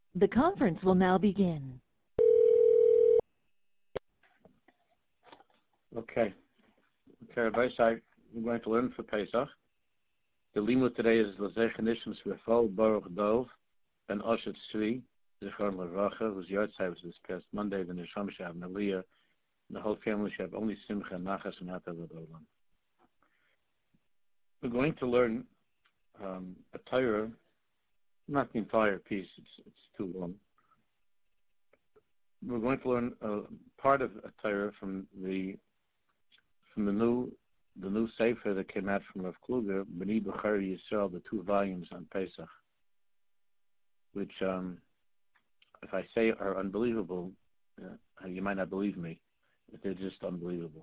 The conference will now begin. Okay, Rabbi Shai, we're going to learn for Pesach. The limud today is L'zech Nishim Srefol Baruch Dov and Oshet Tzvi Zichron Levracha, whose yard site was this past Monday. The Neshama should have an Aliyah, and the whole family should have only Simcha and Nachas and Hata L'Olam. We're going to learn a Torah, not the entire piece. It's too long. We're going to learn part of a Torah from the new Sefer that came out from Rav Kluger, B'nai B'chari Yisrael, the 2 volumes on Pesach, which, if I say are unbelievable, you might not believe me, but they're just unbelievable.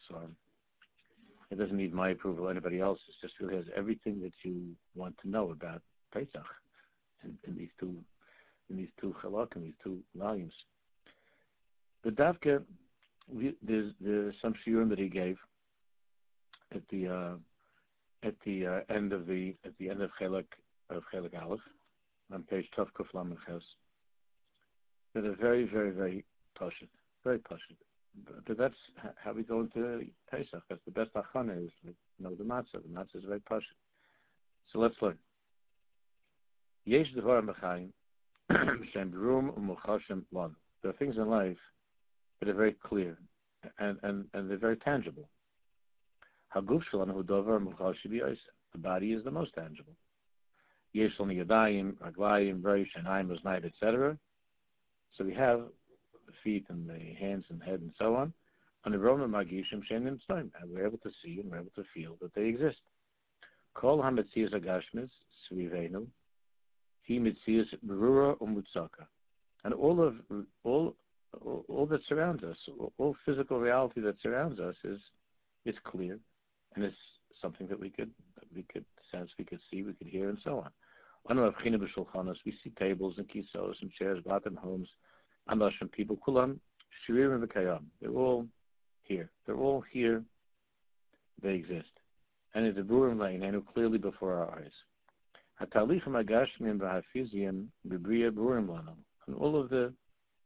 It doesn't need my approval or anybody else's. It just really has everything that you want to know about Pesach in these two chalak, in these 2 volumes. The Davka, there's some shiurim that he gave at the end of Chelak Aleph on page Tov Kuf Lamed Ches that are very, very, very pashut, very pashut. But that's how we go into Pesach. That's the best achana is the matzah. The matzah is very pashut. So let's learn. Yesh devar mechayim shem b'rum u'muchashem lon. There are things in life that are very clear and they're very tangible. Haguf shalanu dover muchashem b'yosef. The body is the most tangible. Yesh l'ni yadayim, raglayim, reish, einayim, oznayim, etc. So we have the feet and the hands and head and so on. And we're able to see and we're able to feel that they exist. Kol hametzias agashmis svivenu, he metzias berura umutzaka, and all that surrounds us, all physical reality that surrounds us is clear, and it's something that we could sense, we could see, we could hear, and so on. We see tables and kisos and chairs, and homes. Anashim people, kulam, shirim v'kayam. They're all here. They're all here. They exist, and it's a burim la'inenu clearly before our eyes. Hatalichem agashmim v'hafizim b'briya burim lanu, and all of the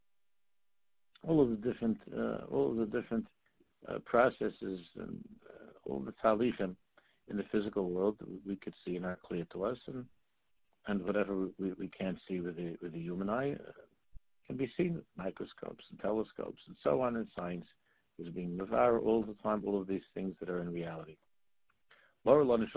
different processes and all the talichem in the physical world we could see and are clear to us, and whatever we can't see with the human eye can be seen with microscopes and telescopes and so on, and science is being devoured all the time, all of these things that are in reality. It's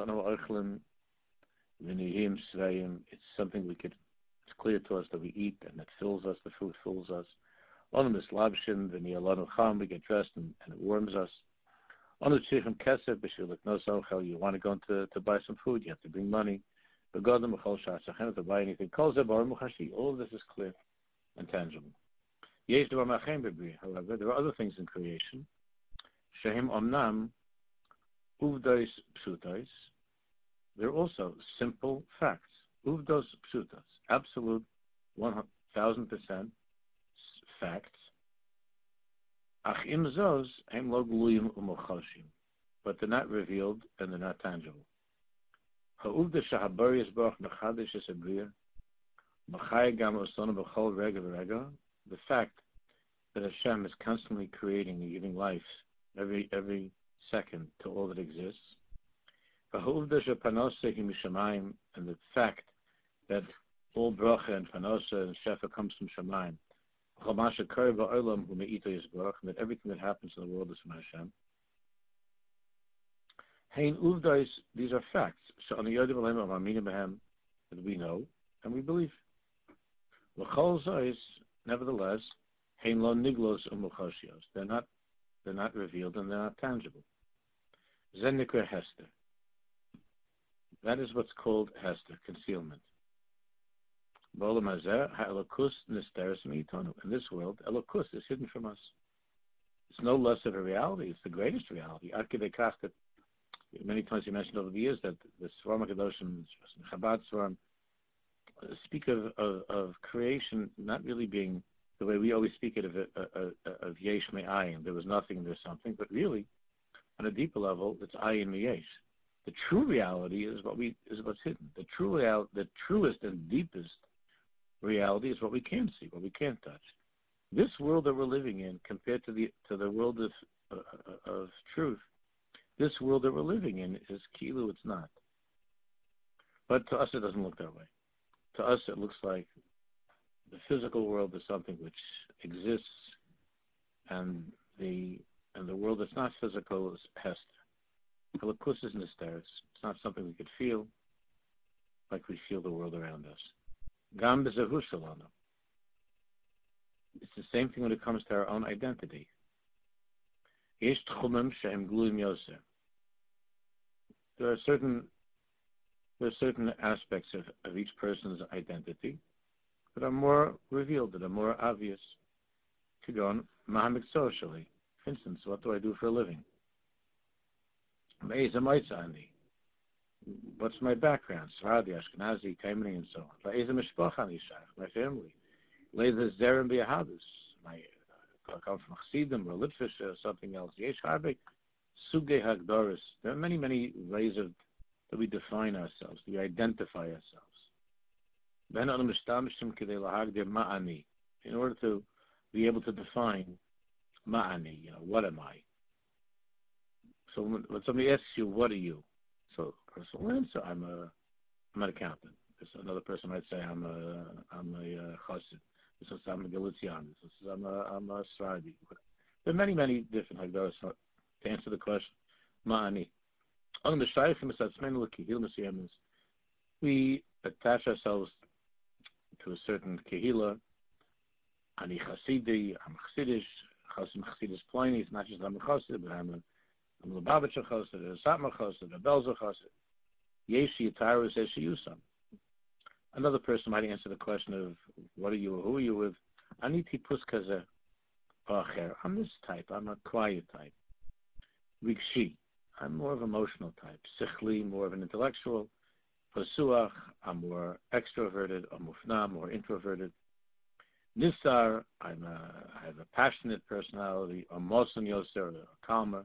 something it's clear to us that we eat and it fills us, the food fills us. We get dressed and it warms us. You want to go to buy some food, you have to bring money. To buy anything. All of this is clear and tangible. However, there are other things in creation. They're also simple facts. Uvdos pshutas, absolute 1,000% facts. But they're not revealed and they're not tangible. The fact that Hashem is constantly creating and giving life every second to all that exists, and the fact that all bracha and panosa and shefa comes from Shemaim, and that everything that happens in the world is from Hashem. These are facts that we know and we believe. Nevertheless, they're not revealed and they're not tangible. That is what's called Hester, concealment. In this world, Elokus is hidden from us. It's no less of a reality, it's the greatest reality. Many times you mentioned over the years that the Svarim HaKadoshim, Chabad Svarim, speak of creation not really being the way we always speak it of Yesh Me'ayin. There was nothing, there's something, but really, on a deeper level, it's Ayin Me'yesh. The true reality is what's hidden. The truest and deepest Reality is what we can't see, what we can't touch. This world that we're living in, compared to the world of truth, this world that we're living in is kilu. It's not. But to us, it doesn't look that way. To us, it looks like the physical world is something which exists, and the world that's not physical is hester. Halakus is nisteris. It's not something we could feel like we feel the world around us. Gam b'zehu shalanu. It's the same thing when it comes to our own identity. Yesh tchumim she'em gluim yoseh. There are certain aspects of each person's identity that are more revealed, that are more obvious. To go on, mahamik socially. For instance, what do I do for a living? What's my background? Sephardi, Ashkenazi, Taimani, and so on. My family. I come from Chassidim or Litvish or something else. There are many, many ways that we define ourselves, we identify ourselves. In order to be able to define ma'ani, what am I? So when somebody asks you, what are you? So the person will answer, I'm an accountant. Another person might say, I'm a chassid. This is I'm a Galician. This is I'm a Sfardi. There are many, many different hagdaras to answer the question. Ma'ani. We attach ourselves to a certain kehila. Ani chasidi, I'm chassidish. Chassid chassidus pliny. It's not just I'm a chassid, but I'm a Lubavitcher chassid, a Satmar chassid, a Belzer chassid. Yeshi yitaru yeshi yusam. Another person might answer the question of what are you or who are you with? Aniti puskaze acher. I'm this type. I'm a quiet type. Rigshi. I'm more of an emotional type. Sichli, more of an intellectual. Pasuach. I'm more extroverted. Mufna, more introverted. Nisar. I have a passionate personality. Mosan yoser, a calmer.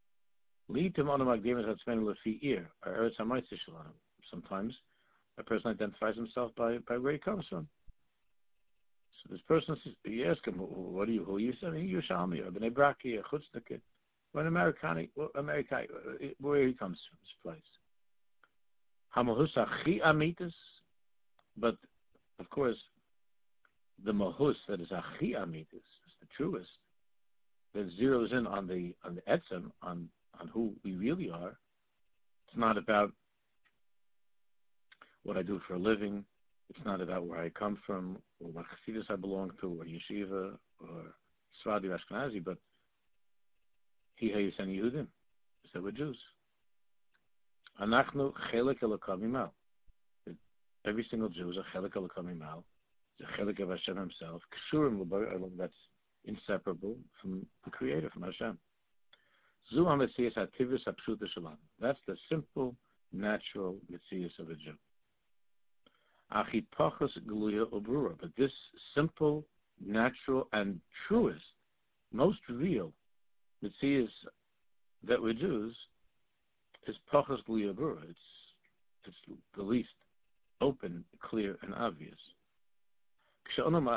Sometimes a person identifies himself by where he comes from. So this person says, you ask him, what are you? Who are you? Say, you're Yerushalmi, or Bnei Braki, a Chutznike, or an Americani, where he comes from, this place. Hamahus achi amitis, but of course, the mahus that is achi amitis is the truest, that zeroes in on the etzem, on who we really are. It's not about what I do for a living. It's not about where I come from, or what chassidus I belong to, or yeshiva, or Sfardi or Ashkenazi, but Hi Hayusen Yehudim. Is that we're Jews. Anachnu chelek elokam imal. Every single Jew is a chelek elokam imal. It's a chelek of Hashem Himself. Kshurim l'bar, that's inseparable from the Creator, from Hashem. Zu ha-metzias ha-tivus ha-pshuta shalom. That's the simple, natural metzias of a Jew. Achi pachas gluya ubrura. But this simple, natural, and truest, most real metzias that we're Jews is pachas gluya ubrura. It's the least open, clear, and obvious. When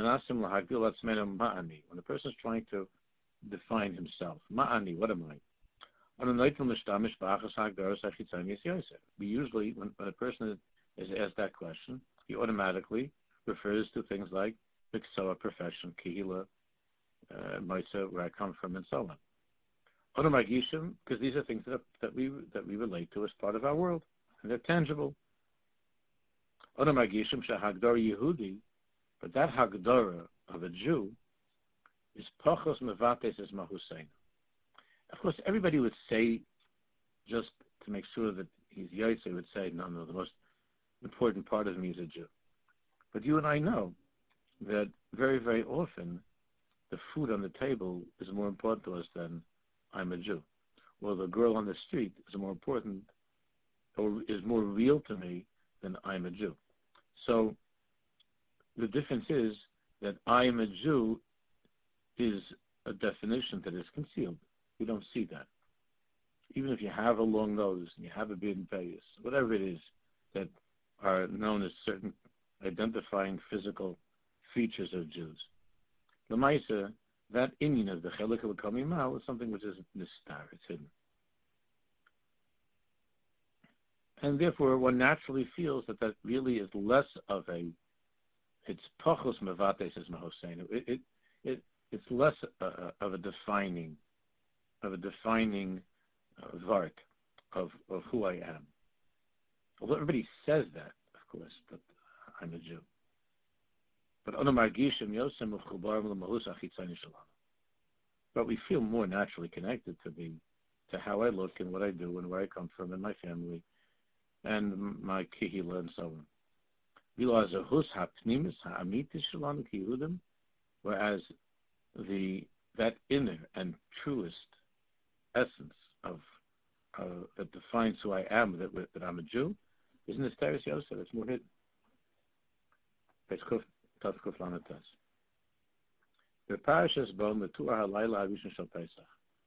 a person is trying to define himself, ma'ani, what am I? We usually, when a person is asked that question, he automatically refers to things like Biksoa, profession, Kehila, Maisa, where I come from, and so on. Because these are things that we relate to as part of our world, and they're tangible. Yehudi, but that Hagdara of a Jew is Pachos Mevates as Mahusein. Of course, everybody would say, just to make sure that he's Yaitse, would say, no, the most important part of me is a Jew. But you and I know that very, very often the food on the table is more important to us than I'm a Jew. Or the girl on the street is more important or is more real to me than I'm a Jew. So the difference is that I am a Jew is a definition that is concealed. We don't see that. Even if you have a long nose and you have a beard and face, whatever it is that are known as certain identifying physical features of Jews. L'maisa, that inyan of the chelik l'kamim mal is something which is nistar, it's hidden. And therefore, one naturally feels that really is less of it's pachos mevates as Mahoseinu. It's less of a defining vark of who I am. Although everybody says that, of course, but I'm a Jew. But we feel more naturally connected to how I look and what I do and where I come from and my family and my kihila and so on. Whereas that inner and truest essence of that defines who I am, that I'm a Jew, is in the Teres Yosef. It's more hidden. The Parashas Bo, the Tuah Halayla Harishon Shel Pesach.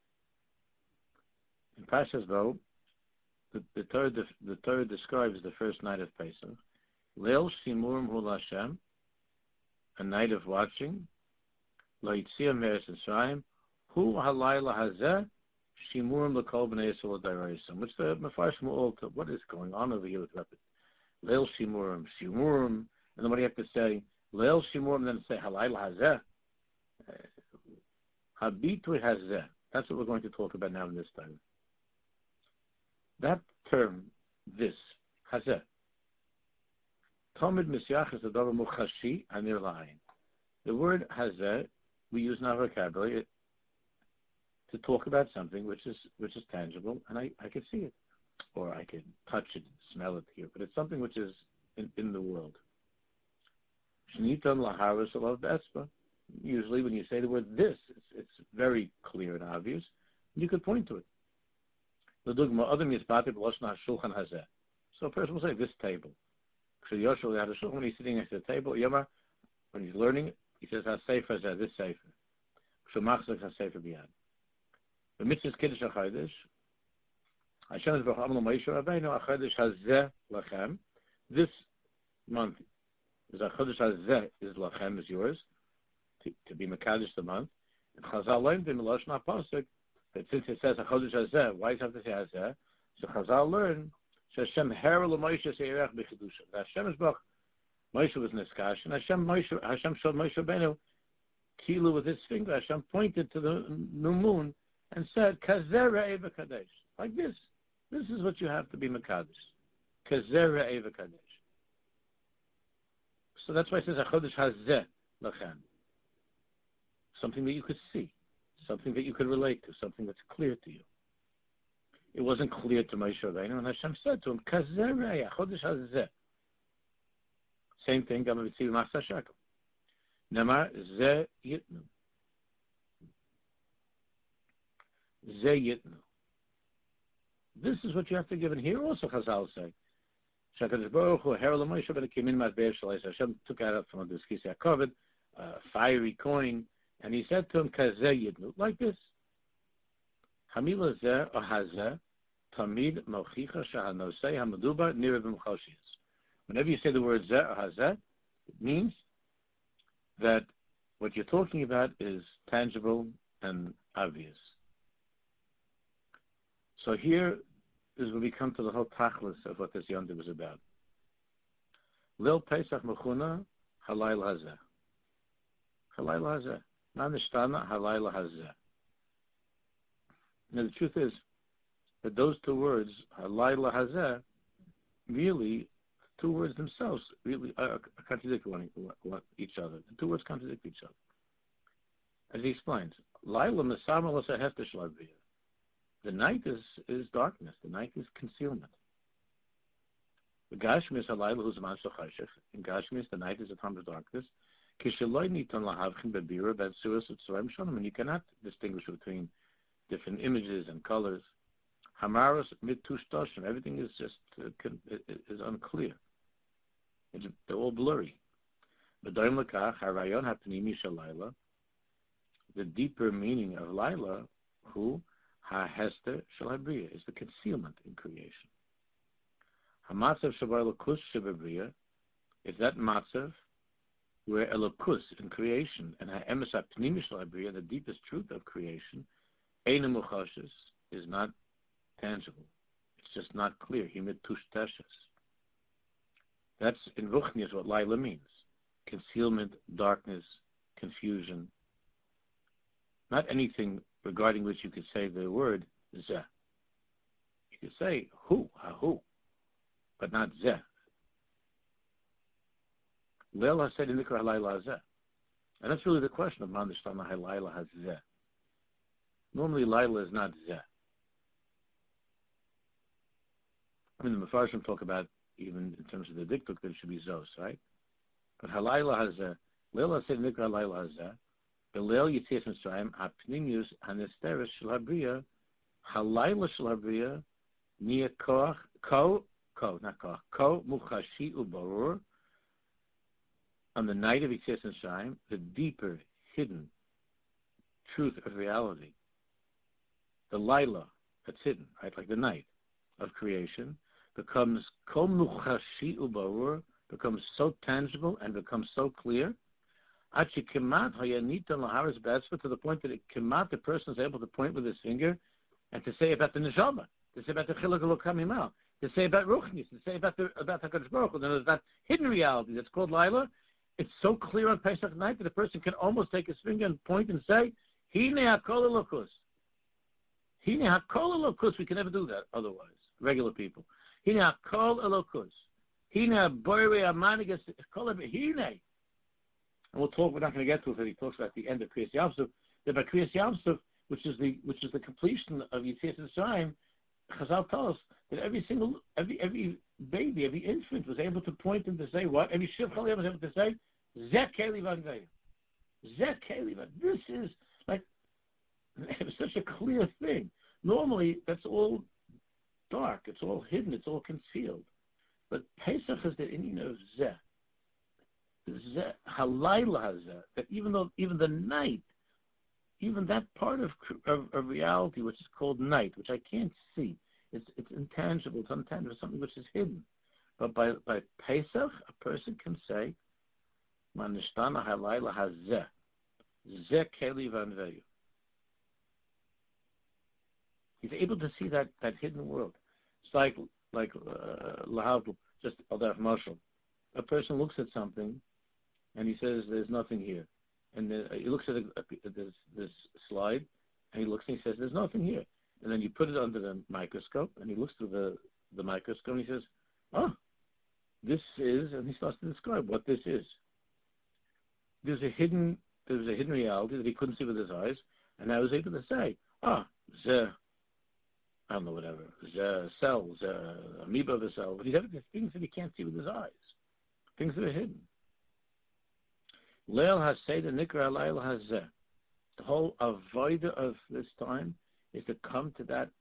In Parashas Bo, the Torah describes the first night of Pesach. Leil Shimurim Hu Hashem, a night of watching. Lo Yitzia Meres Yisrael, Hu Halayla Hazeh Shimurim L'Kol Bnei Yisrael D'Oraisa. Which the Mefarshim all to what is going on over here with Rabbi? Leil Shimurim, and then what do you have to say? Leil Shimurim, then say Halayla Hazeh. Habitui Hazeh. That's what we're going to talk about now in this time. That term, this, Hazeh. Talmud Misyach is the Davar Muchashi Anir Lahain. The word Hazeh we use in our vocabulary to talk about something which is tangible, and I can see it, or I can touch it, smell it here, but it's something which is in the world. Shnitan Laharis Alav Bespa. Usually, when you say the word "this," it's very clear and obvious. You could point to it. So a person will say, "This table." So Yoshua had a shulchan when he's sitting next to the table. Yomar, when he's learning, he says, "Ha-sefer hazeh," this sefer. So machzek ha-sefer biyad. The mitzvah kiddush hachodesh. Hashem is b'cham l'Moshe Rabbeinu hachodesh hazeh lachem. This month is hachodesh hazeh is lachem, is yours to be mekadosh the month. And Chazal learned in the Lashon HaPasuk that since it says hachodesh hazeh, why does it have to say hazeh? So Chazal learned Hashem hera l'Moshe seirach b'chedusha. Hashem is b'ch. Moshe was niskash, and Hashem showed Moshe Rabbeinu kilu with his finger. Hashem pointed to the new moon and said, "Kazera eva kadesh." Like this. This is what you have to be mekadosh. Kazera eva kadesh. So that's why it says hachodesh hazeh lachem. Something that you could see, something that you could relate to, something that's clear to you. It wasn't clear to Moshe Rabbeinu, and Hashem said to him, "Kazera hachodesh hazeh." Same thing, Gam Vitziv Masa Shekel. Nemar Ze Yitnu. Ze Yitnu. This is what you have to give. And here also Chazal say, Shakadosh Baruch Hu Hera L'Moshe Rabbeinu Kimin Matbeir Shalei. Hashem took out from the Skisei HaKavod a fiery coin, and he said to him, "Kazeh Yitnu," like this. Hamila Zeh or Hazeh Tamid Mochicha Shahanosei Hamaduba Nira B'Mchoshias. Whenever you say the word zeh or hazeh, it means that what you're talking about is tangible and obvious. So here is where we come to the whole tachlis of what this yontiv is about. Lil Pesach Mechuna Halayla Hazeh. Halayla Hazeh. Nanishtana Halayla Hazeh. Now the truth is that those two words, Halayla Hazeh, really two words themselves really contradict each other. The two words contradict each other. As he explains, Laila Mesama Lasa Hefter Shlavia. The night is darkness. The night is concealment. The Gashmis Halayla Huzman Shachashech. In Gashmis, the night is a time of darkness. Kishaloi Nitan Lahavchin Bebira Bed Suras Utsarim Shonim. And you cannot distinguish between different images and colors. Hamaras Mitushtoshim. Everything is just is unclear. They're all blurry. The deeper meaning of Laila, who ha-hester shalabriya, is the concealment in creation. Hamatzav shabayla kush shababriya, It's that matzav where Elokus in creation and ha'emes ha'pnimish l'habriya, the deepest truth of creation, ein muchashes, is not tangible. It's just not clear. Himit tushteshes. That's in Ruchni is what Laila means. Concealment, darkness, confusion. Not anything regarding which you could say the word zeh. You could say hu, ha-hu, but not zeh. Leil said in Nikra Halayla Hazeh. And that's really the question of Mandishtana Halayla Hazeh. Normally, Laila is not Zeh. I mean, the Mefarshim talk about, even in terms of the diktuk, that it should be Zos, right? But Halayla Hazeh, Leil said in Nikra Halayla Hazeh, Belel Yitzias Mitzrayim, Hapnimius Hanesteres Shel Habriya, Halayla Shel Habriya, Nia Koach, Ko Muchashi Ubarur. On the night of Yitzias Mitzrayim, the deeper, hidden truth of reality, the Laila that's hidden, right, like the night of creation, becomes Kol Muchashi Ubarur, becomes so tangible and becomes so clear, to the point that it kemat, the person is able to point with his finger and to say about the neshama, to say about the chiluk elokamim, to say about ruchnis, to say about HaKadosh Baruch Hu. There's that hidden reality that's called Laila. It's so clear on Pesach night that a person can almost take his finger and point and say, Hine HaKol Elokus. Hine HaKol Elokus. We can never do that otherwise, regular people. Hine HaKol Elokus. Hine HaBoirei HaManigas Kol Hine. And we'll talk. We're not going to get to it. But he talks about the end of Kriyas Yamsuf. That by Kriyas Yamsuf, which is the completion of Yitzias Mitzrayim, Chazal tells us that every baby, every infant was able to point and to say what? Every shivchal was able to say, Zeh Keli Vanveya. Zeh Keli Vanveya. This is like, it was such a clear thing. Normally, that's all dark. It's all hidden. It's all concealed. But Pesach is the inyan of Zeh. Halayla Hazeh, that even the night, even that part of reality which is called night, which I can't see, it's intangible, it's untangible, something which is hidden. But by Pesach, a person can say, Manishtana Halayla Hazeh, Zeh Keli Vanveyu. He's able to see that hidden world. It's like Lahavdul, just Aldaf Marshall. A person looks at something and he says, there's nothing here. And then he looks at this slide, and he looks and he says, there's nothing here. And then you put it under the microscope, and he looks through the microscope, and he says, this is, and he starts to describe what this is. There's a hidden reality that he couldn't see with his eyes, and I was able to say, the, I don't know, whatever, the cells, amoeba of the cell, but he's having things that he can't see with his eyes, things that are hidden. Leil has said the Nikra Leil has the whole avoida of this time is to come to that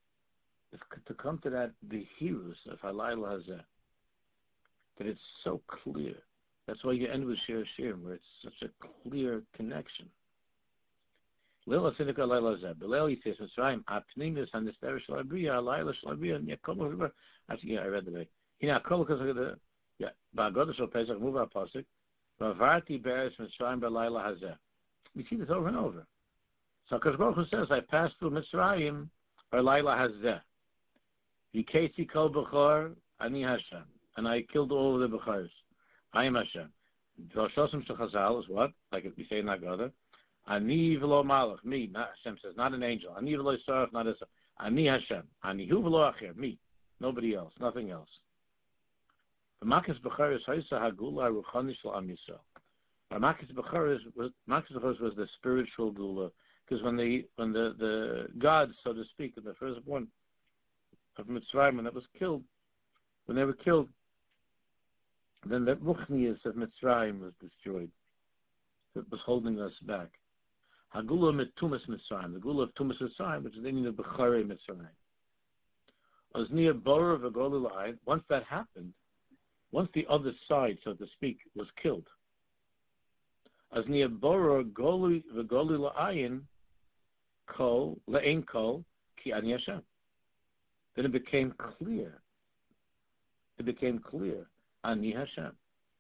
the heroes of Halayla Hazeh, that it's so clear. That's why you end with Shir Shirim, where it's such a clear connection. Leil has said Nikra Leil Hazeh. Belel Yitzias Mitzrayim Apnimis Hanesteres Shel Habriya Halayla Shel Habriya Niyakol Habriya. Actually, I read the way. Hina Kol because Ba'agodah Shel Pesach move our pasuk. Vavarti beres Mitzrayim B'Layla Hazeh. We see this over and over. So HaKadosh Baruch Hu says, I passed through Mitzrayim B'Layla Hazeh. V'ketzi kol b'chor ani Hashem. And I killed all of the b'chors. I am Hashem. V'shosim shechazal is what? Like we say in Haggadah. Ani v'lo malach. Me. Not Hashem says, not an angel. Ani v'lo yisarach, not Hashem. Ani Hashem. Ani hu v'lo acher. Me. Nobody else. Nothing else. The Makkos Bechoros Haisa Hagula Ruchani Shel Am Yisrael. Makkos Bechoros was the spiritual gula, because when the gods, so to speak, the firstborn of Mitzrayim, when that was killed, when they were killed, then the Ruchnius of Mitzrayim was destroyed. It was holding us back. Hagula Tumas Mitzrayim, the gula of Tumas Mitzrayim, which is the meaning of Bechorei Mitzrayim. Osnia Bora V'Goli. Once that happened, once the other side, so to speak, was killed, as near Bora Goli V'Goli La'ayin Kol La'ain Kol Ki Ani Hashem. Then it became clear. Ani Hashem.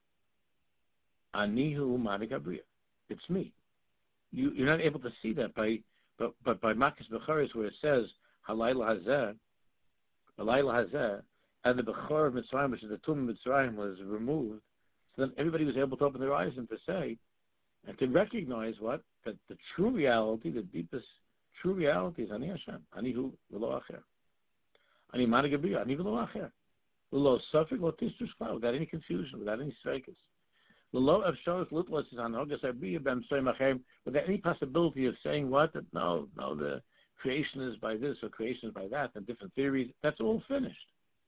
Anihu Manik Abriya. It's me. You're not able to see that but by Makkos Bechoros, where it says Halayla Hazeh, and the Bechor of Mitzrayim, which is the tomb of Mitzrayim, was removed, so then everybody was able to open their eyes and to say, and to recognize what? That the true reality, the deepest true reality is Ani Hashem, Anihu V'lo Acher. Ani Manik Abriya, Ani V'lo Acher. Lo Safek, Lo Tistus Klau, without any confusion, without any strikers. Without any possibility of saying what? That no, the creation is by this or creation is by that, and different theories. That's all finished.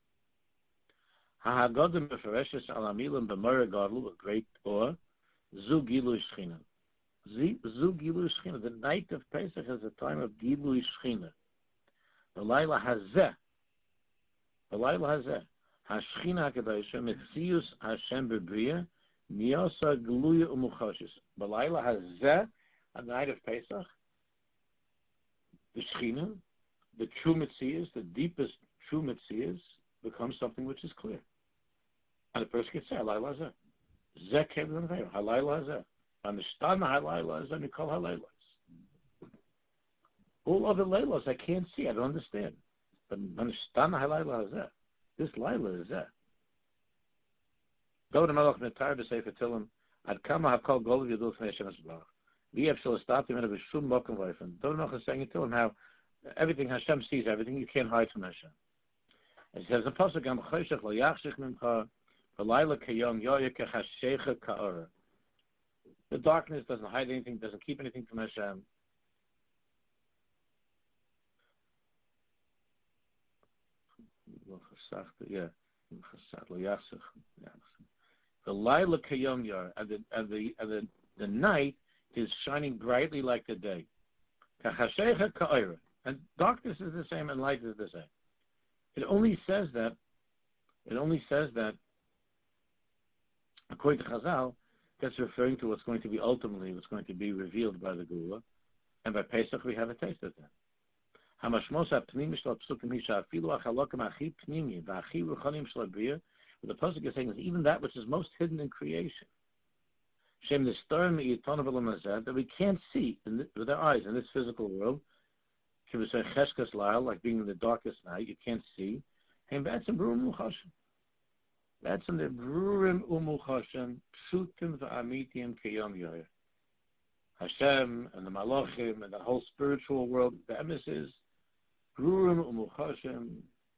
A great awe. Zu Gilui Shechina. Zu Gilui Shechina. The night of Pesach is a time of Gilui Shechina. The Laila Hazeh. Hashchina HaKadosh Metzius Hashem Bebriya. Miyasa Gluya Umuchashis. Balayla Hazeh, on the night of Pesach, the Shechina, the true Metzias, the deepest true Metzias, becomes something which is clear. And the person can say, Halayla Hazeh. Zeh came to the name, Halayla Hazeh. Understand the Halayla Hazeh, Mikol Halaylas. All other Laylas I can't see, I don't understand. But understand the Halayla Hazeh. This Layla is there. Go to Malach Netar to say for Tillim, Ad Kama Hakol Gol Yadul Fnei Hashem Esblach. We have still started in a Bishum Mokum Vayfen. Don't know saying to him how everything Hashem sees, everything you can't hide from Hashem. And he says the pasuk Am Choshech Lo Yachshich Mimcha V'Layla Kayom Yoyeh Kechashecha Ka'ora. The darkness doesn't hide anything, doesn't keep anything from Hashem. Yeah. The Laila Kayom Yar, and the night is shining brightly like the day. And darkness is the same and light is the same. It only says that according to Chazal, that's referring to what's going to be ultimately, what's going to be revealed by the Gula. And by Pesach we have a taste of that. What the pasuk is saying is even that which is most hidden in creation, that we can't see with our eyes in this physical world, like being in the darkest night, you can't see. That's in the Brurim Umuchashem, Pshutim v'Amitim Kiyom Yoyer. Hashem and the Malachim and the whole spiritual world, the emissaries, Brurim Umuchashem,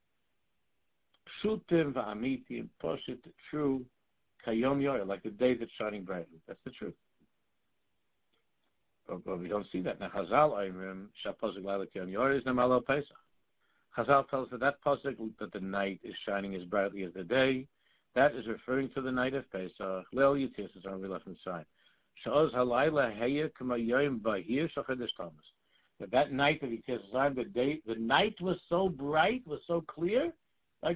Pshutim v'Amitim, Poshit, true, Kayom Yoyer, like the day that's shining brightly. That's the truth. But we don't see that. Now, Chazal Ayrim, Shaposik Laila Kayom Yoyer is Namalo Pesach. Chazal tells us that Posik, that the night is shining as brightly as the day. That is referring to the night of Pesach. Leil Yitzis is on the left hand side. Sha'oz halayla heya kama yoyim bahir shachedesh Thomas. That night of Yitzis, the night was so bright, was so clear, like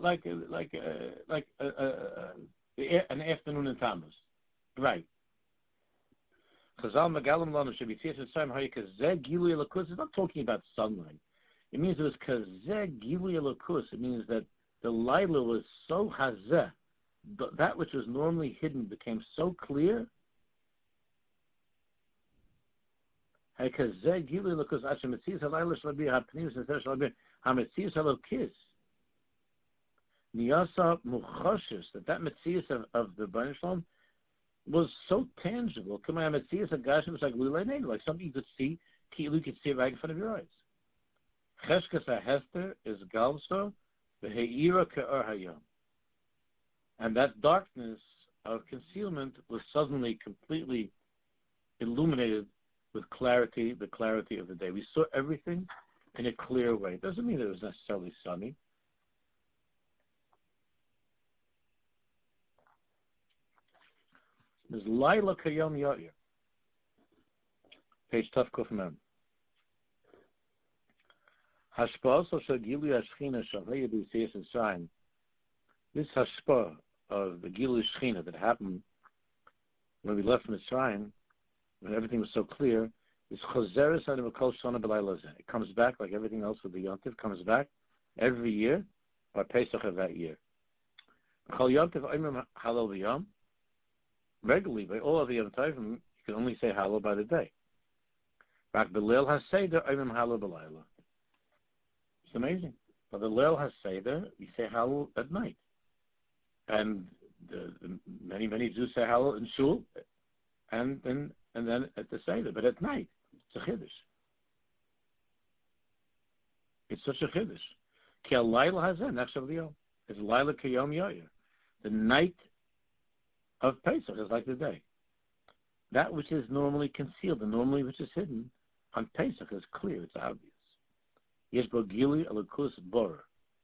an afternoon in Tammuz. Right. Chazal Magalim Lanu should be Yitzis time hayi kazeh gilui elokus. It's not talking about sunlight. It means it was kazeh gilui elokus. It means that the Laila was so hazeh, that which was normally hidden became so clear. That Metzias of the Baruch Shalom was so tangible. Like something you could see, you could see it right in front of your eyes. Cheshkas HaHester is Galso. And that darkness of concealment was suddenly completely illuminated with clarity, the clarity of the day. We saw everything in a clear way. It doesn't mean it was necessarily sunny. There's Laila Kayom Yair. Page Tuf Kuf Mem. This hashpa of the Gilui Shechina that happened when we left Mitzrayim, when everything was so clear, is Choseres Adam Kol Shana B'Layla Zeh. It comes back like everything else with the Yontif, comes back every year by Pesach of that year. Chol Yontif Oimim Halal V'Yom. regularly by all of the Yom Tovim, you can only say Hallel by the day. Rak b'leil haseder oimim Hallel b'layla. It's amazing. But the Leil HaSeder, you say Hallel at night. And many Jews say Hallel in Shul, and then at the Seder, but at night. It's a Chiddush. It's such a Chiddush. Ki al-Laila Hazeh, Nechshav Liyom. It's Laila Kiyom Yoyer. The night of Pesach is like the day. That which is normally concealed, and normally which is hidden, on Pesach is clear, it's obvious. Yesh bo gili alakus bor.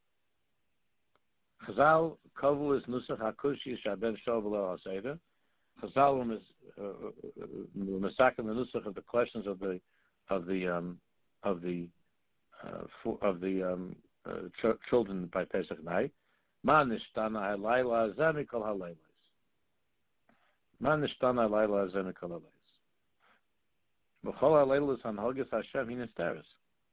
Chazal kavu is nusach hakushi shaben shov lo haseder. Chazal was masaking the nusach of the questions of the children by Pesach night. Ma nishtana halayla zeh mikol halaylos. Ma nishtana halayla zeh mikol halaylos. B'chol halaylos hanhagis Hashem hinesteres.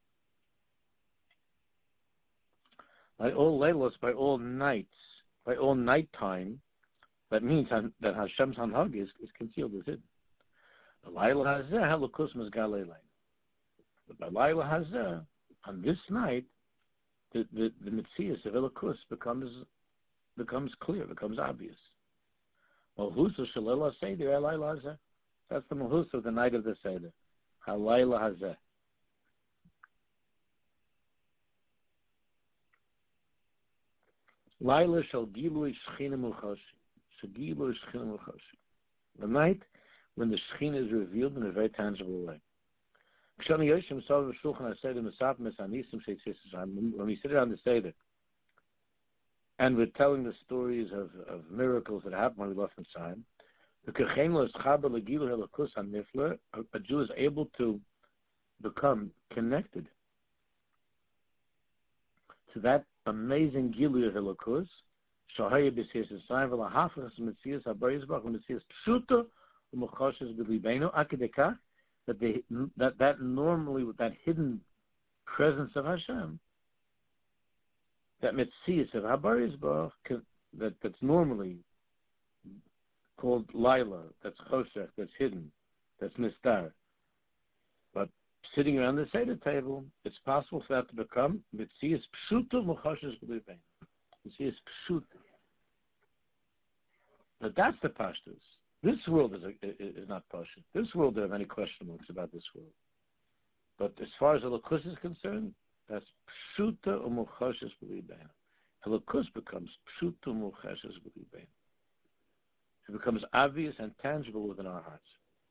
By all laylos, by all nights, by all nighttime, that means that Hashem's hanhag is concealed, is hidden. The Laila Hazeh halakus mizgalei lein. But by Laila Hazeh, on this night, the Metzias of Elokus becomes clear, becomes obvious. Malhusa shalela seder Laila Hazeh. That's the Malhusa of the night of the Seder. Halayla Hazeh. Laila shall gilui shchina muchashi. Shagilui shchina muchashi. The night when the Shechina is revealed in a very tangible way. When we sit around the Seder and we're telling the stories of miracles that happen when we left Mitzrayim, a Jew is able to become connected to that amazing Gilui of Elokus, Shahaya b'Siyas Yisrael v'lahafas Metzias haBarizbach Metzias Pshuta u'Mochoshes b'Libeinu Akidekach, that normally with that hidden presence of Hashem, that Metzias of haBarizbach that's normally called Laila, that's Choshech, that's hidden, that's Nistar, but sitting around the Seder table, it's possible for that to become Metzias Pshuta Mochoshes b'Libeinu. Metzias Pshuta. But that's the Pashtus. This world is not Pashut. This world, there are many question marks about this world. But as far as Elokus is concerned, that's Pshuta Mochoshes b'Libeinu. Elokus becomes Pshuta Mochoshes b'Libeinu. It becomes obvious and tangible within our hearts.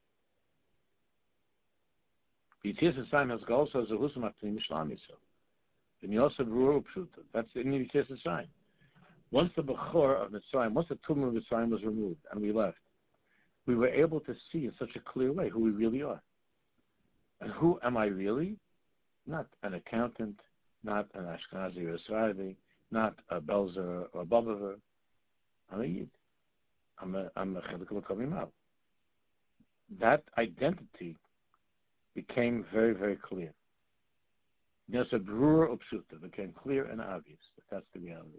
Yitzias Yisrael has also as a husam aktim mishlam yisrael. And you also rural pshuta. That's in Yitzias Yisrael. Once the Bechor of Mitzrayim, once the Tumah of Mitzrayim was removed and we left, we were able to see in such a clear way who we really are. And who am I really? Not an accountant, not an Ashkenazi or a Sephardi, not a Belzer or a Babaver. I'm a Yid. I'm a Chelik L'Kol Mal. That identity became very, very clear. There's a brewer of pshuta became clear and obvious that that's the reality.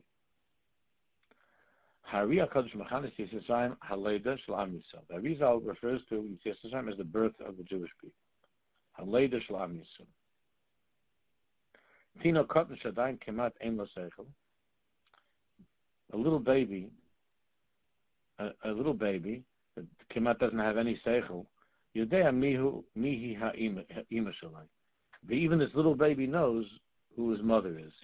Hari HaKadosh Mechanes Yisrael Haleida Shel Am Yisrael. The Arizal refers to Yisrael as the birth of the Jewish people. Haleida Shel Am Yisrael. Tino Kotten Shadayin Kemat Ein Lo Seichel. A little baby that Kemat doesn't have any seichel. Yodea mihi ha'ima shalai. Even this little baby knows who his mother is.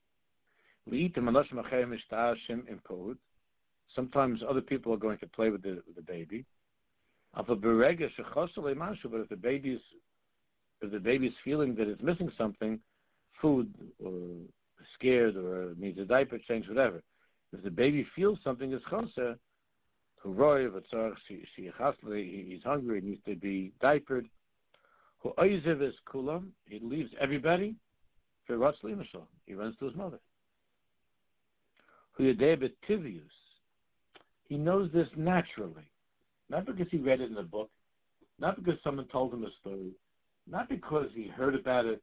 Sometimes other people are going to play with the baby. But if the baby's feeling that it's missing something, food or scared or needs a diaper change, whatever. If the baby feels something is choser, he's hungry, he needs to be diapered. He leaves everybody. He runs to his mother. He knows this naturally, not because he read it in a book, not because someone told him a story, not because he heard about it.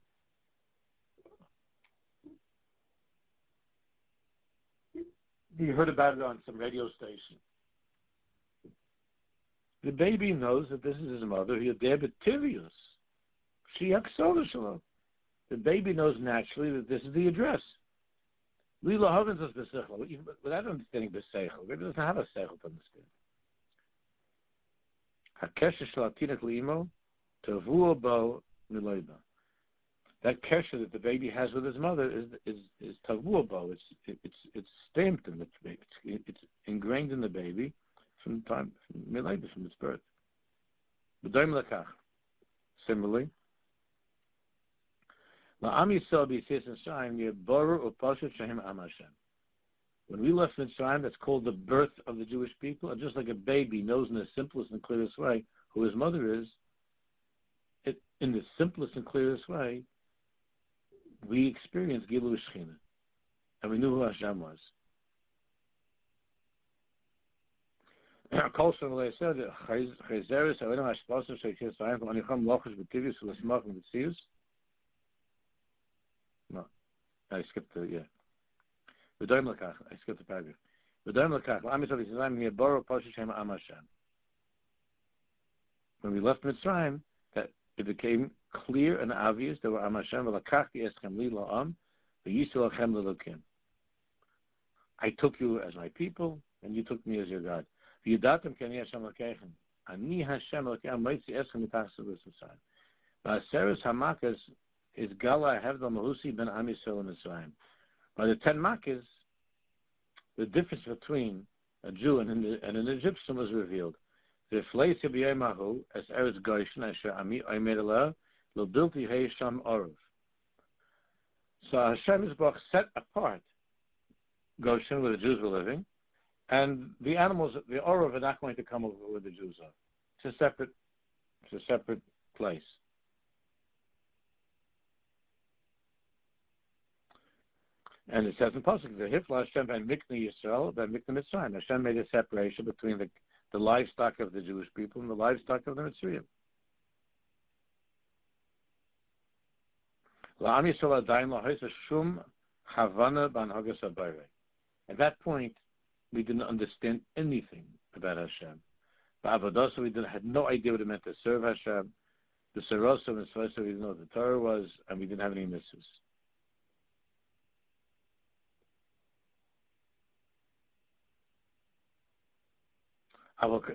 He heard about it on some radio station. The baby knows that this is his mother. The baby knows naturally that this is the address. Without understanding the seichel, it doesn't have a seichel to understand. That kesher that the baby has with his mother is tavuah bo. It's stamped in the baby. It's ingrained in the baby from its birth. Similarly, when we left Mitzrayim, that's called the birth of the Jewish people. And just like a baby knows in the simplest and clearest way who his mother is, in the simplest and clearest way, we experienced Gilu Shechina, and we knew who Hashem was. No, I skipped the I skipped the paragraph. When we left Mitzrayim, that it became clear and obvious that Am Hashem I took you as my people, and you took me as your God. Ani Hashem Ba'aseres Hamakas is Gala Hevdal Mahusi ben Am Yisrael and Mitzrayim. By the 10 Makkahs, the difference between a Jew and an Egyptian was revealed. The Fleis Yibiyemahu as Eretz Goshen Asher Ami Omer Elah Lo Bilti Heisham Orov. So Hashem is set apart Goshen, where the Jews were living, and the animals, the Orov, are not going to come over where the Jews are. It's a separate place. And it says in Pasuk, the Hifla Hashem and Mikna Yisrael, and Mikna Mitzrayim. Hashem made a separation between the livestock of the Jewish people and the livestock of the Mitzrayim. At that point, we didn't understand anything about Hashem. Ba'avodah, we had no idea what it meant to serve Hashem. The Sarosa and Svaisa, we didn't know what the Torah was, and we didn't have any mitzvahs. Also,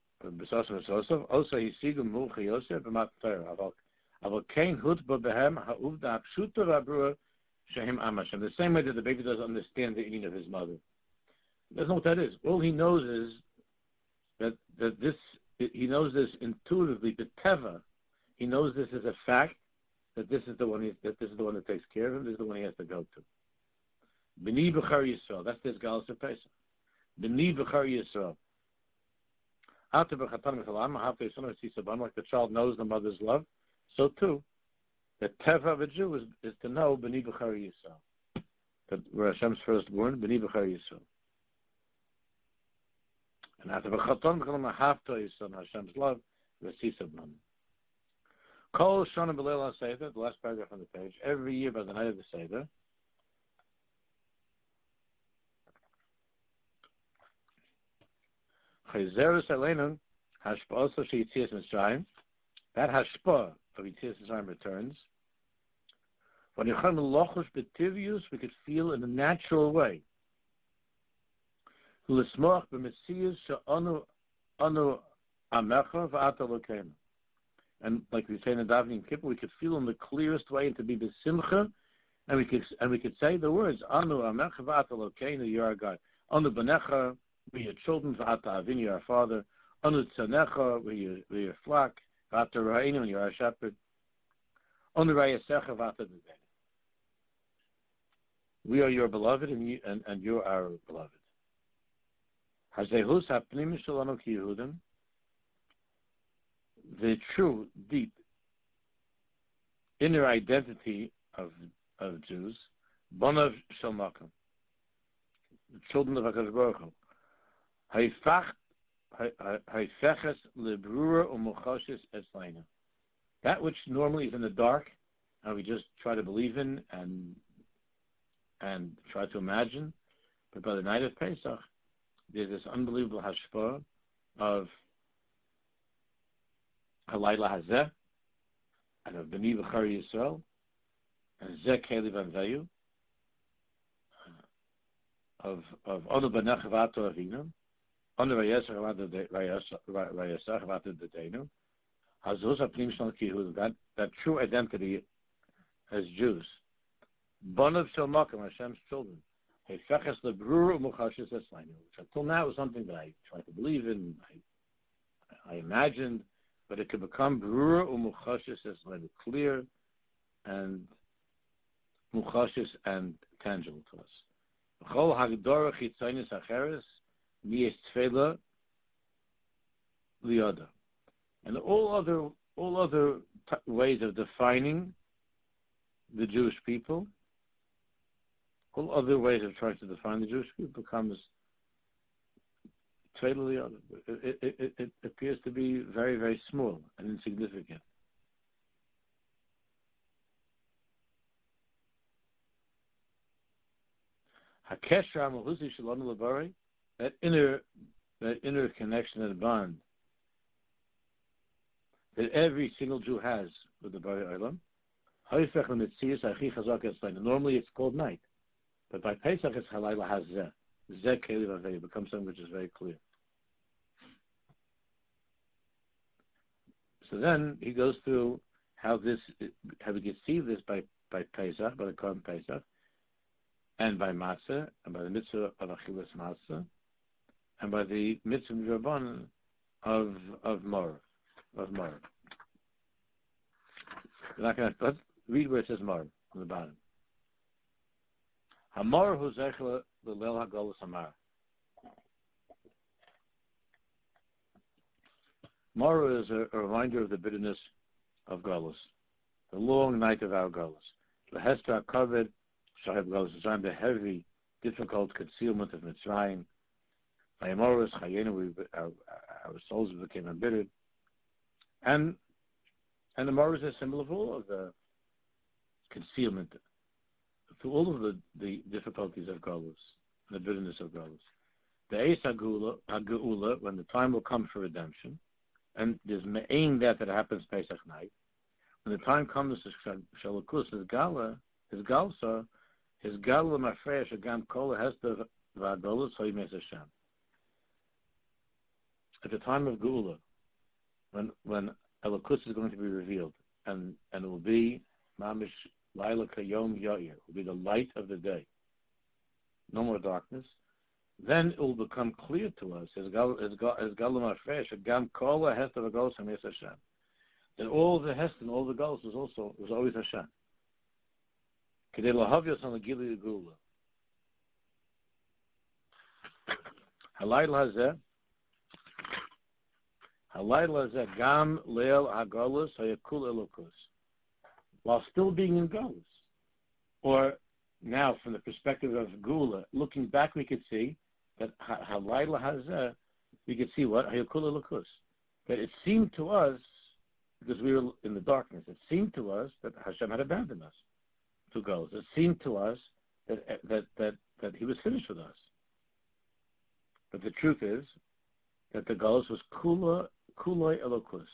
he sigum mulcha Yosef b'mat Torah. Aval kein hut behem ha'uvda ha'pshuta v'abrua shehem am Hashem. The same way that the baby doesn't understand the meaning of his mother. He doesn't know what that is. All he knows is that this. He knows this intuitively. B'teva, he knows this is a fact. That this is the one. That this is the one that takes care of him. This is the one he has to go to. B'ni b'char Yisrael. That's this Galas of Pesach. B'ni b'char Yisrael. Like the child knows the mother's love, so too, the teva of a Jew is to know B'ni B'char Yisrael. That we're Hashem's firstborn, B'ni B'char Yisrael. And after B'chatan, Hashem's love, V'sisa B'nam. Kol Shana B'leil HaSeder, the last paragraph on the page, every year by the night of the Seder, that hashpa of Yitzias Mitzrayim returns. When we could feel in a natural way. And like we say in the Davening Kippur, we could feel in the clearest way and to be besimcha, and we could say the words Anu Amecha v'Ata Elokeinu, you are our God. Anu B'necha, we are children, v'Ata Avinu, our Father. Anu Tzanecha, we are flock. V'Ata Ra'inu, you are our shepherd. Anu Rayasecha, v'Ata Debei. We are your beloved, and you are our beloved. Hazehus ha'pnim shalanu ki Yehudim. The true, deep, inner identity of Jews, Bonav Shel Makom, the children of HaKadosh Baruch Hu. Haifeches lebrura u'mochoshes etzleinu. That which normally is in the dark, and we just try to believe in and try to imagine, but by the night of Pesach, there's this unbelievable hashpah of Halayla Hazeh, and of B'ni B'chari Yisrael, and Zeh Kelev Anveyu, of Odo B'nech Vato Avinu, Odo Vayesach Vato Dedenu, Hazuz HaPnim Shal Kihu, that true identity as Jews, Bonav Shel Makom, Hashem's children, Hefeches LeBrura Muchashes Esleinu, which until now was something that I tried to believe in, I imagined, but it could become Brura Umuchashes Esleinu, clear and Muchashes and tangible to us. Chol Hagdora Chitzonis Acheres Niyes Tfela Liyada, and all other ways of defining the Jewish people, all other ways of trying to define the Jewish people becomes Tfela Liyada. It appears to be very, very small and insignificant. That inner connection and bond that every single Jew has with the Bari Olam. Normally it's called night, but by Pesach it's Halayla Hazeh. Zeh Kelev Avei becomes something which is very clear. So then he goes through how we can see this by Pesach, by the Korban Pesach, and by Matzah, and by the mitzvah of Achilas Matzah, and by the mitzvah Rabban of Morah. Let's read where it says Morah on the bottom. Hamor hu zechla l'leil hagolus hamar. Morah is a reminder of the bitterness of Golus, the long night of our Golus. The Hester HaKaved Shahib Golus, the heavy, difficult concealment of Mitzrayim. By Morah's Chayenu, our souls became embittered. And the Morah is a symbol of all of the concealment, through all of the difficulties of Golus, the bitterness of Golus. The Eis HaGeula, when the time will come for redemption, and there's me'ain that happens Pesach night, when the time comes to Shalakus, his Galsa, Mafresh, Agam Kola, Hester V'Agolus, Hoymes Hashem. At the time of Geula, when Elokus is going to be revealed, and it will be Mamish Laila Kayom Yair, will be the light of the day, no more darkness. Then it will become clear to us as Galam Afresh, Gam Kola Hester V'Agolus Hoymes Hashem, that all the Hester and all the Golus was always Hashem. Kedei Lahavyos on the Gili Geula. Halayla Hazeh Gam Leil HaGolus Hayakul Elokus, while still being in Golus. Or now, from the perspective of Geula, looking back, we could see that Halayla Hazeh, we could see what Hayakul Elokus. That it seemed to us, because we were in the darkness, it seemed to us that Hashem had abandoned us to Golus. It seemed to us that He was finished with us. But the truth is that the Golus was Kuloi Elokus.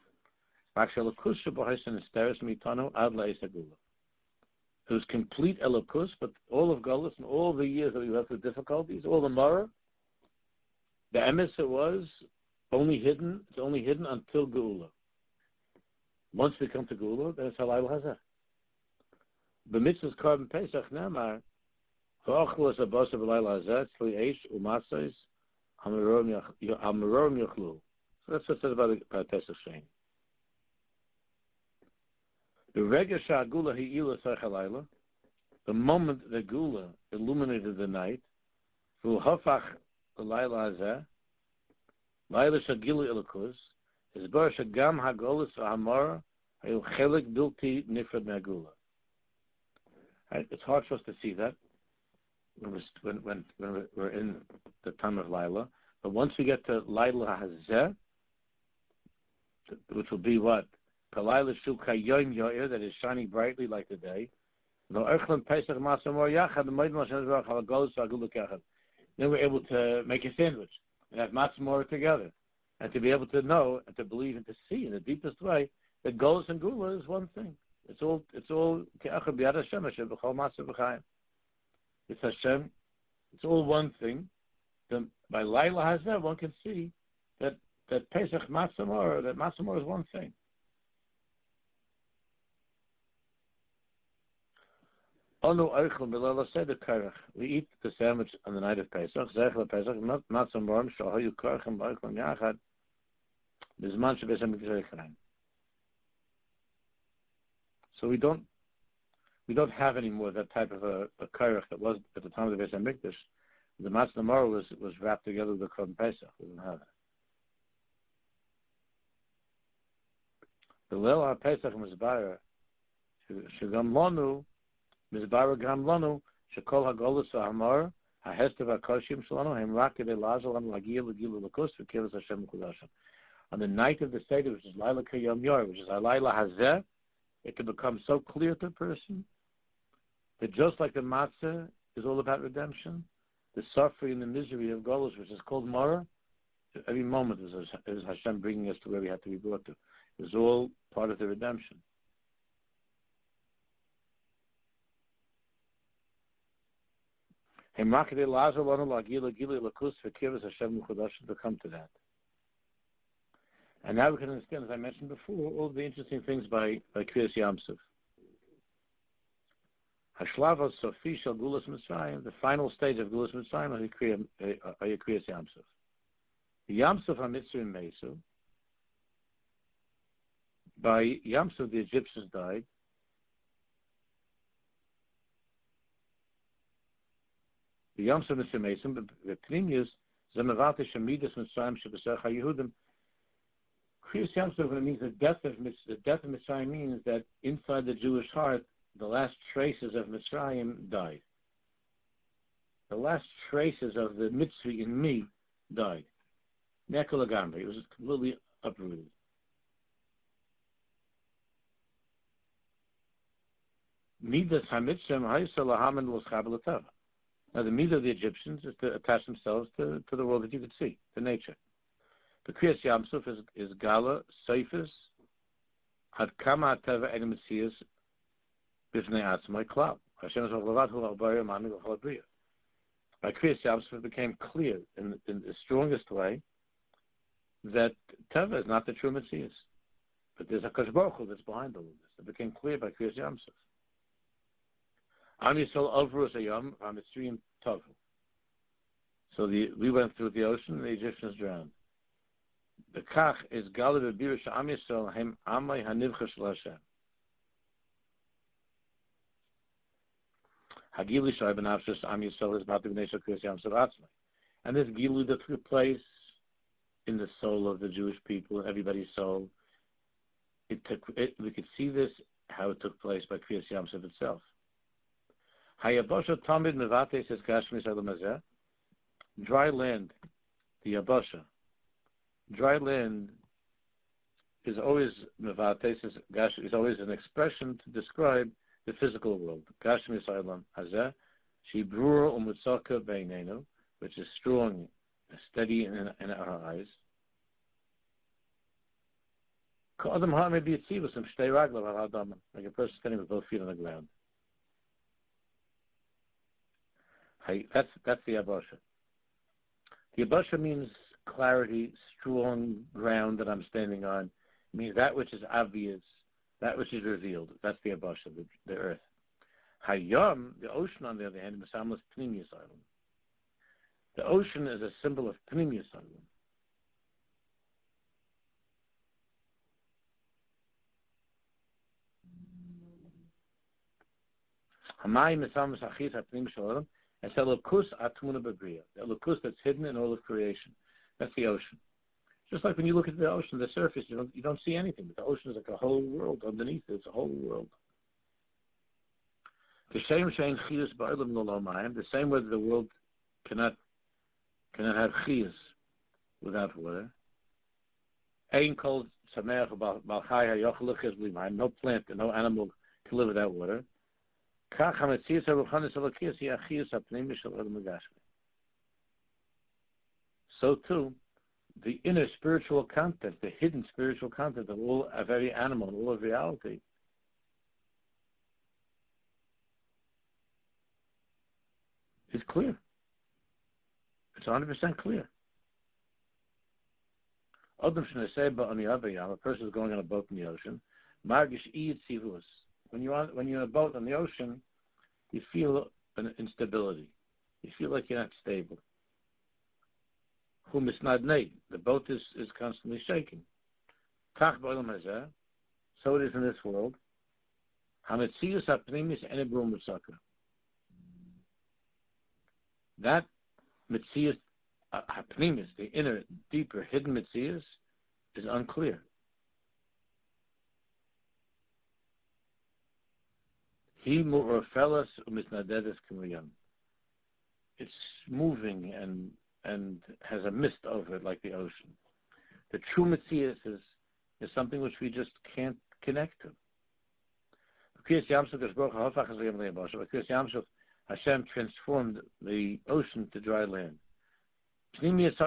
It was complete Elokus, but all of Golus and all the years that we went through difficulties, all the Morah, the emes, it was only hidden. It's only hidden until Geula. Once we come to Geula, then it's Halayla Hazeh. The mitzvah's Korban Pesach Nemar, V'ochlos Abasa V'Layla Hazeh Tzli Eish U'Matzos Hamarorim Yochlu. So that's what it says about Pesach Sheni. The Rega Sha'Gula Hi'ila Tzarech Halayla, the moment the Gula illuminated the night, V'Hafach L'Layla Hazeh, Layla Sha'Gilu Elokus, Hizbar Sha'Gam HaGolus V'Hamara Hayu Chelik Bilti Nifrad Me'Gula. Right? It's hard for us to see that when we're in the time of Laila. But once we get to Laila Hazeh, which will be what? Kalayla Shuka Yom Yoir, that is shining brightly like the day. Then we're able to make a sandwich and have matzah more together. and to be able to know and to believe and to see in the deepest way that Golus and Gula is one thing. It's all Ke'achad B'yad Hashem, Hashem B'chol Ma'aseh B'chaim. It's Hashem. It's all one thing. Then by Laila Hazeh, one can see that Pesach Matzah, that Matzah is one thing. We eat the sandwich on the night of Pesach. So we don't have anymore that type of a karach that was at the time of the Beis Hamikdash. The Matzah Mara was wrapped together with the Korban Pesach. We didn't have it. The Leil HaPesach Mizbara Shegam Lonu Mizbara Gam Lonu Shekol HaGolus HaHamar HaHestav HaKoshim Shalanu Hem Rakid Elazal Am Lagia Lagilu Lakus V'Kilas Hashem L'Kudashim. On the night of the Seder, which is Laila Kayom Yor, which is Laila Hazeh, it can become so clear to a person that just like the matzah is all about redemption, the suffering and the misery of Golus, which is called Mara, every moment is Hashem bringing us to where we have to be brought to. It's all part of the redemption. To come to that. And now we can understand, as I mentioned before, all the interesting things by Kriyas Yamsuf. Hashlava Sofi Shal Gulas Mitzrayim, the final stage of Gulas Mitzrayim, are Kriyas Yamsuf. The Yamsuf HaMitzrayim Mesu. By Yamsuf, the Egyptians died. The Yamsuf Mitzrayim Mesu, the Pnimius, Zemavate Shemidas Mitzrayim Shebesercha Yehudim. Kriyas Yamsuf, when it means the death of Mitzrayim, means that inside the Jewish heart, the last traces of Mitzrayim died. The last traces of the Mitzri in me died. Nekolagamri, it was completely uprooted. Midas HaMitzrim Ha'isa Lahaman L'Schab L'Tava. Now the Midah of the Egyptians is to attach themselves to the world that you could see, to nature. The Kriyas Yamsuf is Gala, Seifis, Had Kama Teva Ed Metzias, Bifnei Atzmai Klal. Hashem is Olavat Hu Albayah Mami L'Chol Bria. By Kriyas Yamsuf it became clear in the strongest way that Teva is not the true Metzias, but there's a Kadosh Baruch Hu that's behind all of this. It became clear by Kriyas Yamsuf. Am Yisrael Overus Ayam Mitzrayim Tovu. So we went through the ocean and the Egyptians drowned. The Kach is Galad B'Birish Am Yisrael Hem Amay Hanivcha Shel Hashem. Hagili Shai Ben Avshus Am Yisrael is Batu B'nei Shel Kriyas Yamsuf Atzmai. And this Gilu that took place in the soul of the Jewish people, everybody's soul, we could see this, how it took place by Kriyas Yamsuf itself. Hayabosha Tamid Mevate says Gashmis Elamazeh. Dry land, the Yabosha. Dry land is always Mevate, is always an expression to describe the physical world. Gashmis Elam Hazeh, Shibrura Umutzaka Beinenu, which is strong, steady in our eyes. Ka'adam Ha'ameh B'Yitzivus Shtei Raglav Ha'adam, like a person standing with both feet on the ground. That's the Yabosha. The Yabosha means clarity, strong ground that I'm standing on. It means that which is obvious, that which is revealed. That's the Yabosha, the earth. Hayam, the ocean, on the other hand, is Misamlas Pnimius Island. The ocean is a symbol of Pnimius Island. Hamayim Misamlas Achis HaPnim Shalom. It's Elokus Atmuna B'Bria, the Elokus that's hidden in all of creation. That's the ocean. Just like when you look at the ocean, the surface, you don't see anything. But the ocean is like a whole world underneath it. It's a whole world. The same way that the world cannot have chiyus without water. No plant and no animal can live without water. So too, the inner spiritual content, the hidden spiritual content of every animal, all of reality, is clear. It's 100% clear. A person is going on a boat in the ocean. When you're in a boat on the ocean, you feel an instability. You feel like you're not stable. The boat is constantly shaking. So it is in this world. That Metzius, Hapnimis, the inner, deeper, hidden Metzius, is unclear. It's moving and has a mist over it like the ocean. The true Metzius is something which we just can't connect to. Hashem transformed the ocean to dry land. Don't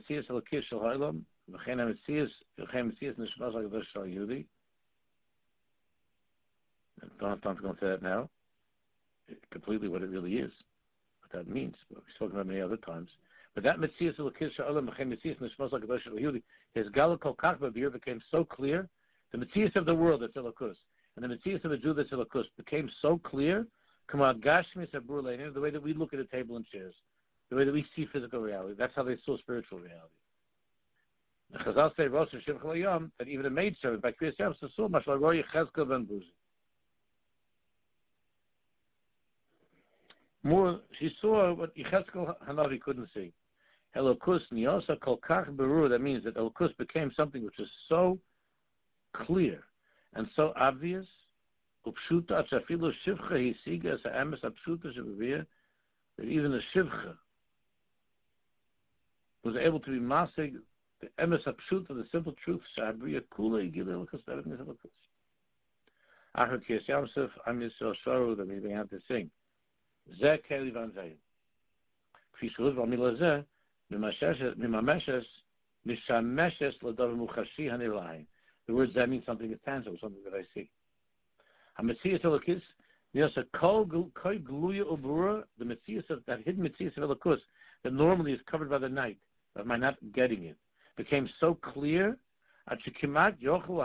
have time to go into that now. Completely what it really is, what that means. We've spoken about many other times. But that Metzius his Galil Kol Kach B'Bir became so clear. The Metzius of the world, that's Elokus, and the Metzius of the Jew, that's Elokus, became so clear. The way that we look at a table and chairs, the way that we see physical reality, that's how they saw spiritual reality. Chazal say that even a maidservant by Kriyas Yam saw much like Roy Cheskel ben Buzi. More, she saw what Yecheskel Hanavi couldn't see. Elokus Niosa Kol Kach Berur. That means that Elokus became something which is so clear and so obvious. That even the Shivcha was able to be masig the emes apshuta, the simple truth. Shabriya kula yigil elokus, that is elokus. After Kriyas Yamsuf, Am Yisrael Sharu, that we began to sing. Zeh keli van zeh. Kfishul v'amila zeh mimameshes mishameshes l'davar muchashi hanilai. The word zeh means something that's tangible, something that I see. HaMetzius Elokis, Niyasa Kol Gluya Ubura, the Metzius of that hidden Metzius of Elokus that normally is covered by the night, of my not getting it, became so clear. They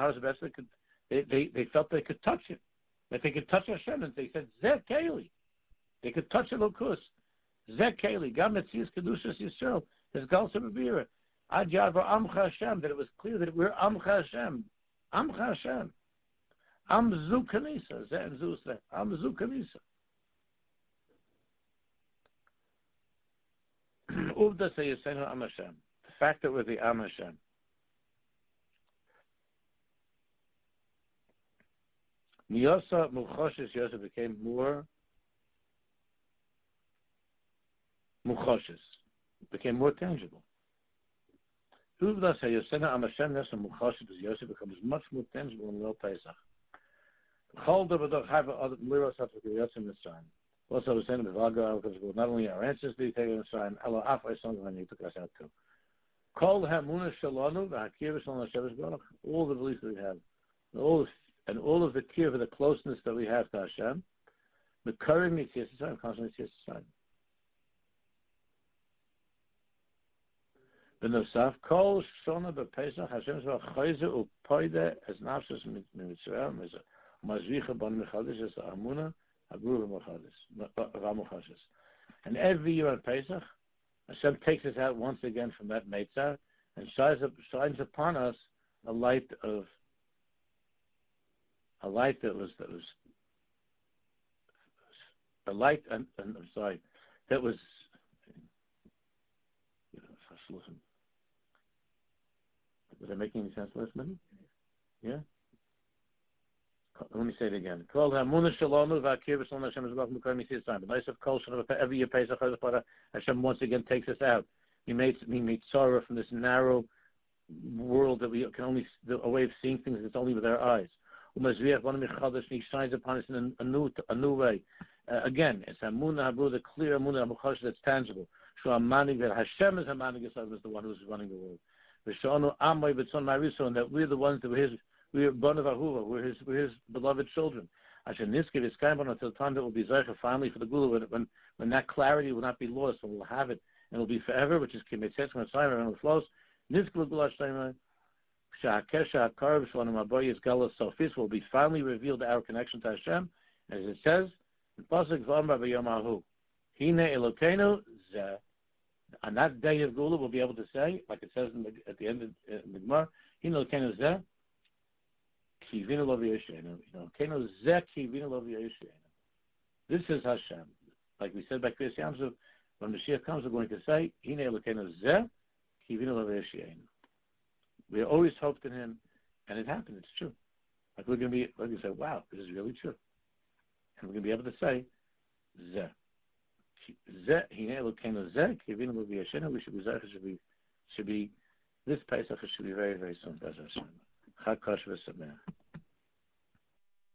felt they could touch it, that they could touch Hashem, and they said Zeh Keli. They could touch Elokus. Zeh Keli. Gam Metzius Kedushas Yisrael. His Gal Sebabira. Adjavar Amcha Hashem. That it was clear that we're Amcha Hashem. Amcha Hashem. Am Zu Kanisa, Zeh Zu Zeh. Am Zu Kanisa. Uvda Seyasenu Am Hashem. The fact that we're the Am Hashem. Niyasa Muchoshes Yosef became more Muchoshes, became more tangible. Uvda Seyasenu Am Hashem Nesa Muchoshes Yosef becomes much more tangible in Lil Pesach. Also, we're saying because not only our ancestors did take in Mitzrayim, Allah Afai Song when He took us out too. All the beliefs that we have, all of the care for the closeness that we have to Hashem, the current Mitzvah Yisrael, constantly Mitzvah Yisrael. בנוסף, כל שונה בפסח, השם ישמח חייזה ופוידה as nafshos mitzvah, mazvicha bon mechadish es amuna, agru v'mechadish. And every year on Pesach, Hashem takes us out once again from that meitzah and shines upon us a light that was a light, and I'm sorry, that was. Was I making any sense last minute? Yeah? Let me say it again. Every year Pesach, Hashem once again takes us out. He made sorrow from this narrow world that we can only, a way of seeing things that's only with our eyes. He shines upon us in a new way. Again, it's Amunah Habru, the clear Amunah Habuchosh that's tangible. That Hashem is the one who's running the world. V'shonu Amoy B'tzon Mariso, and that we're the ones that we're Bon of Ahuva, we're his beloved children. Asher Niske V'skayim until the time that will be Zeicha finally for the Gula, when that clarity will not be lost, and we'll have it, and it will be forever, which is Kimetzes Masayim and flows. Niske Gula Shlema Sha'akesha HaKarav Shlonim Aboyes Galas Sofis will be finally revealed our connection to Hashem, as it says in Pasuk V'Amar B'Yom Ahu, Hine Elokeinu Zeh. On that day of Gula, we'll be able to say, like it says at the end of the Gemara, Hine Elokeinu Zeh Kivinu Lo V'Yosheinu. Elokeinu Zeh Kivinu Lo V'Yosheinu. This is Hashem. Like we said by Kriyas Yamsuf, when Mashiach comes, we're going to say, Hine Elokeinu Zeh Kivinu Lo V'Yosheinu. We always hoped in Him, and it happened. It's true. Like we're going to say, wow, this is really true. And we're going to be able to say, Zeh. Zeh, Hine Elokeinu Zeh, Kivinu Lo V'Yosheinu. We should be, this Pesach should be very, very soon. Chag Kosher V'Sameach.